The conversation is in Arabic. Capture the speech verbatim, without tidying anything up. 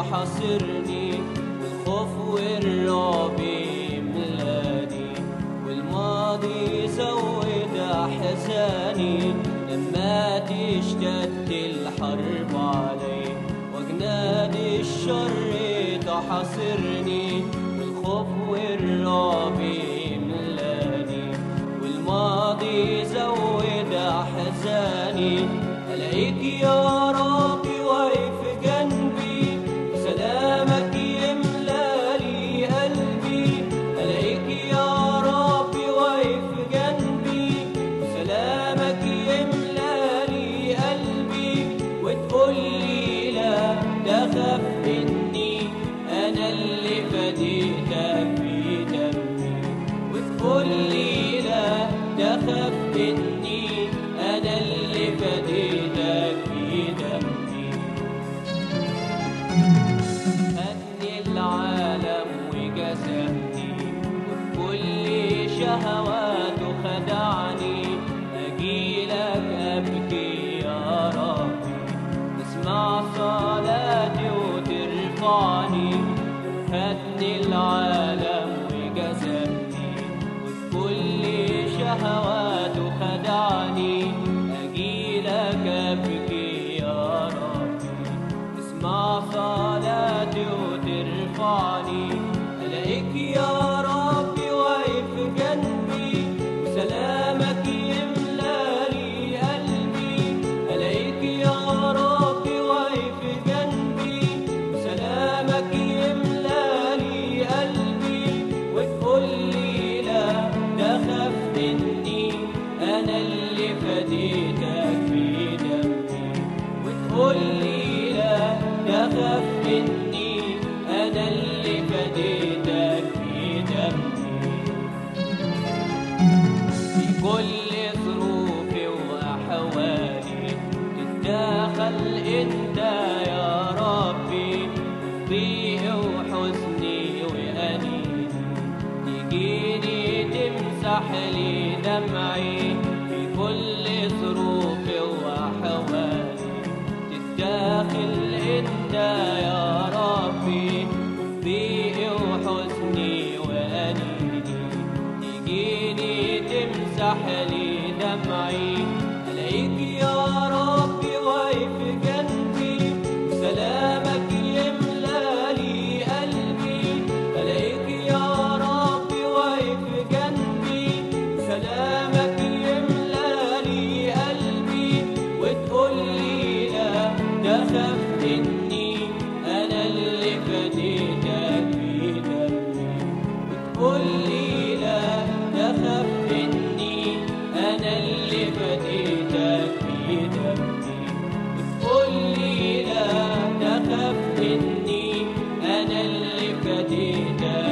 تحاصرني، والخوف والرعب يملاني، والماضي زود أحزاني. لما تشتد الحرب علي وجناد الشر تحاصرني، والخوف والرعب يملاني، والماضي زود أحزاني. ألاقيك يا ربي واقف جنبي، سلامك يملالي قلبي. ألاقيك يا ربي واقف جنبي، سلامك يملالي قلبي. وتقولي لا تخاف إني أنا اللي فديتك بدمي، وتقولي لا تخاف إني أنا اللي فديتك بدمي. خدني العالم وجذبني، وبكل شهواته خدعني. أجيلك أبكي يا ربي، تسمع صلاتي وترفعني. خدني العالم وجذبني، وبكل شهواته خدعني. أجيلك أبكي يا ربي، تسمع صلاتي وترفعني. ألاقيك يا ربي واقف جنبي، وسلامك يملالي قلبي. ألاقيك يا ربي واقف جنبي، وسلامك يملالي قلبي. وتقولي لا تخاف إني أنا اللي فديتك بدمي، وتقولي لا تخاف إني أنا اللي فديتك بدمي. في كل ظروفي وأحوالي تتدخل أنت يا ربي، ضيقي وحزني وأنيني تجيني تمسح لي دمعي. في كل ظروفي وأحوالي تتدخل أنت يا ربي، ضيقي وحزني وأنيني تجيني تمسح لي دمعي. ألاقيك يا ربي واقف جنبي، سلامك يملالي قلبي. ألاقيك يا ربي واقف جنبي، سلامك يملالي قلبي. وتقولي لا تخاف إني أنا اللي فديتك بدمي، وتقولي لا تخاف إني أنا اللي فديتك بدمي، وتقولي لا تخاف إني أنا اللي فديتك